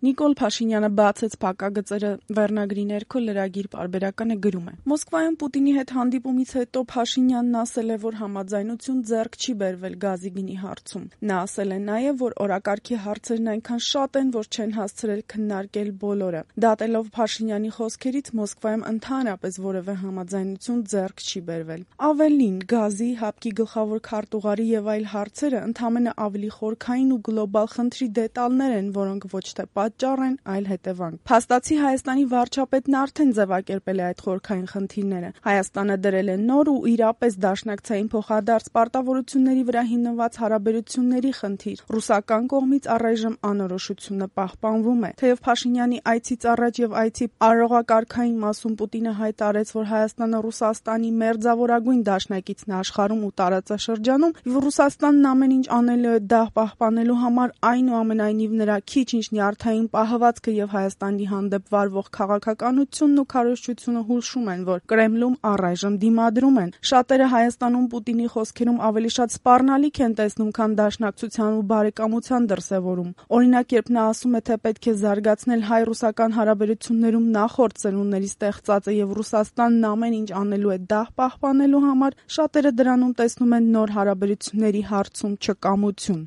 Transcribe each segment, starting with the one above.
Նիկոլ Փաշինյանը բացեց փակագծերը վերնագրի ներքո լրագիր պարբերականը գրում է. Մոսկվայում Պուտինի հետ հանդիպումից հետո Փաշինյանն ասել է, որ համաձայնություն ձեռք չի բերվել գազի գնի հարցում։ Նա ասել է նաև, որ օրակարգի հարցերն այնքան շատ են, որ չեն հասցրել քննարկել բոլորը։ Դատելով Փաշինյանի խոսքերից Մոսկվայում ընդհանրապես որևէ համաձայնություն ձեռք չի բերվել։ Ավելին, գազի, հապկի գլխավոր քարտուղարի եւ այլ հարցերը ընդամենը ավելի խորքային ու գլոբալ խնդրի դետալներ են, որոնք ոչ թե պատճառ են, այլ հետևանք։ Փաստացի Հայաստանի վարչապետն արդեն ձևակերպել է այդ խորքային խնդիրները։ Հայաստանը դրել է նոր ու իրապես դաշնակցային փոխադարձ պարտավորությունների վրա հիմնված հարաբերությունների խնդիր։ Ռուսական կողմից առայժմ անորոշությունը պահպանվում է։ Թեև Փաշինյանի այցից առաջ եւ այցի արարողակարգային մասում Պուտինը հայտարարեց, որ Հայաստանը Ռուսաստանի մերձավորագույն դաշնակիցն է աշխարհում ու տարածաշրջանում, եւ Ռուսաստանն ամեն ինչ անելու է դա պահպանելու համար, այնուամենայնիվ նրա քիչ ինչ նյարդային պահվածքը եւ Հայաստանի հանդեպ վարվող քաղաքականությունն ու քարոզչությունը հուշում են, որ Կրեմլում առայժմ դիմադրում են։ Շատերը Հայաստանում Պուտինի խոսքերում ավելի շատ սպառնալիք են տեսնում, քան դաշնակցության ու բարեկամության դրսևորում։ Օրինակ, երբ նա ասում է, թե պետք է զարգացնել հայ-ռուսական հարաբերություններում նախորդ սերունդների ստեղծածը եւ Ռուսաստանն ամեն ինչ անելու է դա պահպանելու համար, շատերը դրանում տեսնում են նոր հարաբերությունների հարցում չկամություն։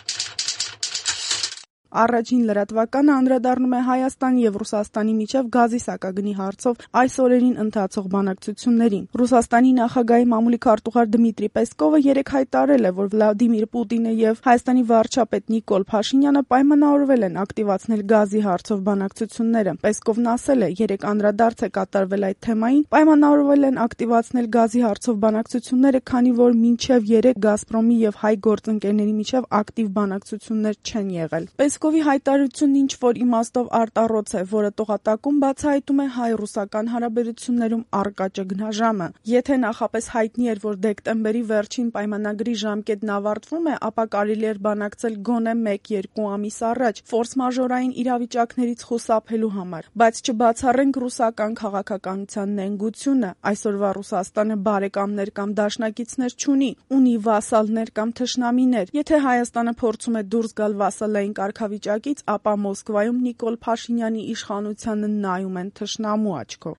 Առաջին լրատվականը անդրադառնում է Հայաստանի եւ Ռուսաստանի միջև գազի սակագնի հարցով այս օրերին ընթացող բանակցություններին։ Ռուսաստանի նախագահի մամուլի քարտուղար Դմիտրի Պեսկովը երեկ հայտարարել է, որ Վլադիմիր Պուտինը եւ Հայաստանի վարչապետ Նիկոլ Փաշինյանը պայմանավորվել են ակտիվացնել գազի հարցով բանակցությունները։ Պեսկովն ասել է, երեկ անդրադարձ է կատարվել այդ թեմային, պայմանավորվել են ակտիվացնել գազի հարցով բանակցությունները, քանի որ մինչեւ երեկ Գազպրոմի եւ հայ գործընկերների միջև ակտիվ բանակցություններ չեն եղել։ Պեսկովի հայտարարությունն ինչ որ իմաստով արտառոց է, որը տողատակում բացահայտում է հայ-ռուսական հարաբերություններում առկա ճգնաժամը։ Եթե նախապես հայտնի էր, որ դեկտեմբերի վերջին պայմանագրի ժամկետն ավարտվում է, ապա կարելի էր բանակցել գոնե 1-2 ամիս առաջ, ֆորս-մաժորային իրավիճակներից խուսափելու համար։ Բայց չբացառենք ռուսական քաղաքականության նենգությունը, այսօրվա Ռուսաստանը բարեկամներ կամ դաշնակիցներ չունի, ունի վասալներ կամ թշնամիներ։ Եթե Հայաստանը փորձում է դուրս գալ վասալային կարգավիճակից, ապա Մոսկվայում Նիկոլ Փաշինյանի իշխանությանը նայում են թշնամու աչքով։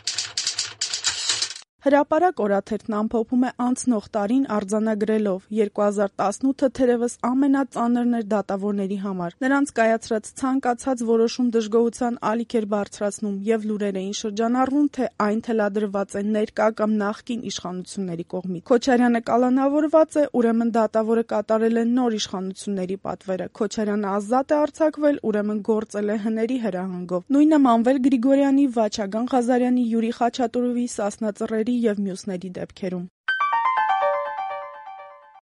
Հրապարակ օրաթերթն ամփոփում է անցնող տարին արձանագրելով. 2018-ը թերևս ամենածանրն էր դատավորների համար։ Նրանց կայացրած ցանկացած որոշում դժգոհության ալիք էր բարձրացնում եւ լուրեր էին շրջանառվում, թե այն թելադրված է ներկա կամ նախկին իշխանությունների կողմից։ Քոչարյանը կալանավորված է, ուրեմն դատավորը կատարել է նոր իշխանությունների պատվերը։ Քոչարյանը ազատ է արձակվել, ուրեմն գործել է հների հրահանգով։ Նույնը մանվել Գրիգորյանի, Վաչագան Ղազարյանի, Յուրի Խաչատուրովի, Սասնա Ծռերի եւ մյուսների դեպքերում։